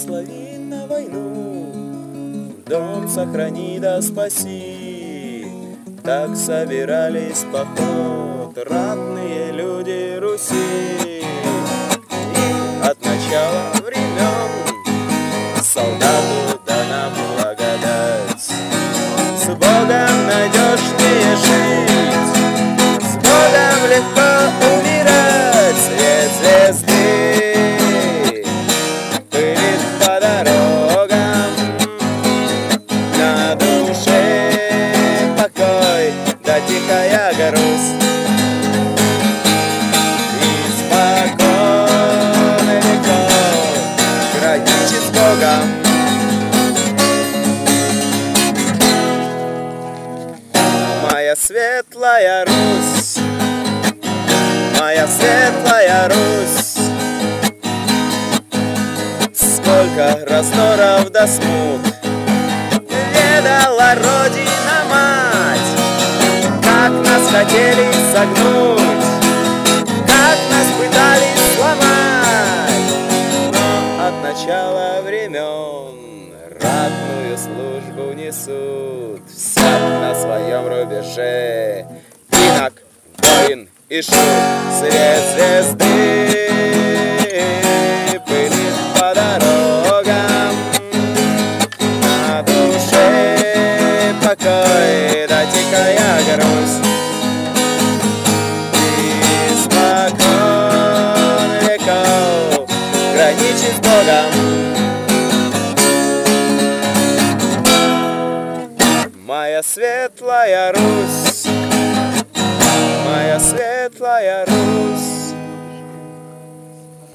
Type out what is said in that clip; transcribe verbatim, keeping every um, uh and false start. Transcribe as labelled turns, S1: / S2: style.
S1: благослови на войну, дом сохрани да спаси. Так собирались в поход ратные люди Руси. И от начала времен солдату дана благодать. С Богом надежнее жить, с Богом легко умирать. Свет звезды пылит по дорогам, на душе покой да тихая грусть. И спокойно веков граничит с Богом. Моя светлая Русь, моя светлая Русь, сколько раздоров да смут ведала Родина мать. Как нас хотели согнуть, как нас пытались сломать, но от начала времен ратную службу несут все на своем рубеже. Инок, воин и шут, свет звезды пылит по дорогам, на душе покой да тихая грусть. И спокон веков граничит с Богом. Моя светлая Русь, моя светлая Русь.